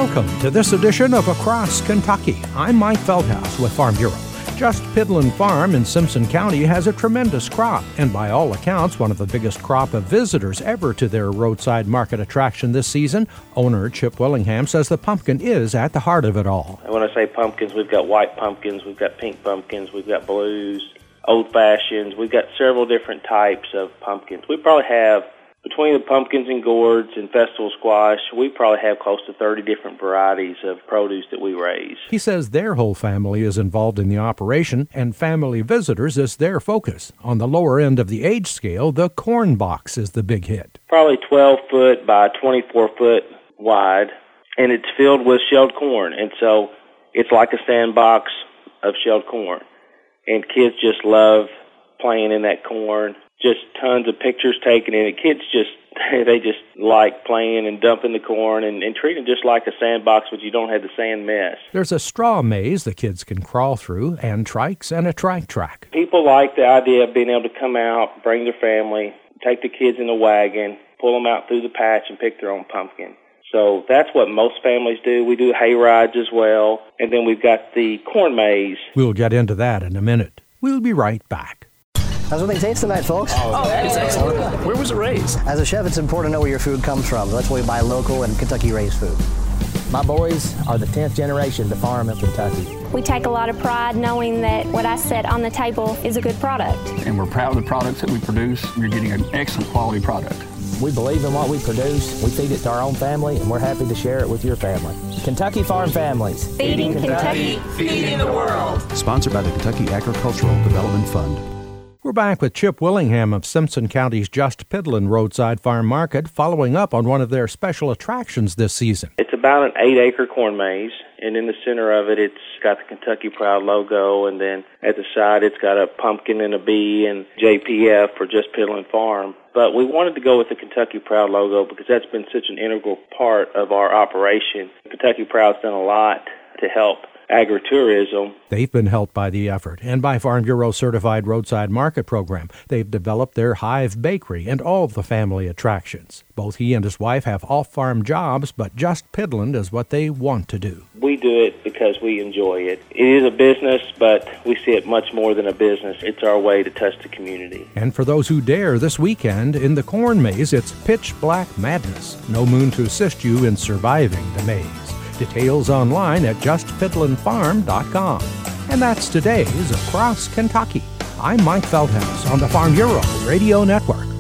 Welcome to this edition of Across Kentucky. I'm Mike Feldhaus with Farm Bureau. Just Piddlin Farm in Simpson County has a tremendous crop, and by all accounts, one of the biggest crop of visitors ever to their roadside market attraction this season. Owner Chip Willingham says the pumpkin is at the heart of it all. When I say pumpkins, we've got white pumpkins, we've got pink pumpkins, we've got blues, old fashions. We've got several different types of pumpkins. We probably have, between the pumpkins and gourds and festival squash, we probably have close to 30 different varieties of produce that we raise. He says their whole family is involved in the operation, and family visitors is their focus. On the lower end of the age scale, the corn box is the big hit. Probably 12 foot by 24 foot wide, and it's filled with shelled corn. And so it's like a sandbox of shelled corn. And kids just love playing in that corn. Just tons of pictures taken in it. Kids they just like playing and dumping the corn and treating it just like a sandbox, but you don't have the sand mess. There's a straw maze the kids can crawl through, and trikes and a trike track. People like the idea of being able to come out, bring their family, take the kids in the wagon, pull them out through the patch and pick their own pumpkin. So that's what most families do. We do hay rides as well, and then we've got the corn maze. We'll get into that in a minute. We'll be right back. How's everything taste tonight, folks? Oh, it's excellent. Where was it raised? As a chef, it's important to know where your food comes from. That's why we buy local and Kentucky-raised food. My boys are the 10th generation to farm in Kentucky. We take a lot of pride knowing that what I set on the table is a good product. And we're proud of the products that we produce. We're getting an excellent quality product. We believe in what we produce, we feed it to our own family, and we're happy to share it with your family. Kentucky Farm Families. Feeding Kentucky, feeding the world. Sponsored by the Kentucky Agricultural Development Fund. We're back with Chip Willingham of Simpson County's Just Piddlin Roadside Farm Market, following up on one of their special attractions this season. It's about an 8-acre corn maze, and in the center of it, it's got the Kentucky Proud logo, and then at the side, it's got a pumpkin and a bee and JPF for Just Piddlin Farm. But we wanted to go with the Kentucky Proud logo because that's been such an integral part of our operation. Kentucky Proud's done a lot to help agritourism. They've been helped by the effort and by Farm Bureau Certified Roadside Market Program. They've developed their Hive Bakery and all of the family attractions. Both he and his wife have off-farm jobs, but Just Piddlin is what they want to do. We do it because we enjoy it. It is a business, but we see it much more than a business. It's our way to touch the community. And for those who dare this weekend, in the corn maze, it's pitch black madness. No moon to assist you in surviving the maze. Details online at justpiddlinfarm.com. And that's today's Across Kentucky. I'm Mike Feldhaus on the Farm Bureau Radio Network.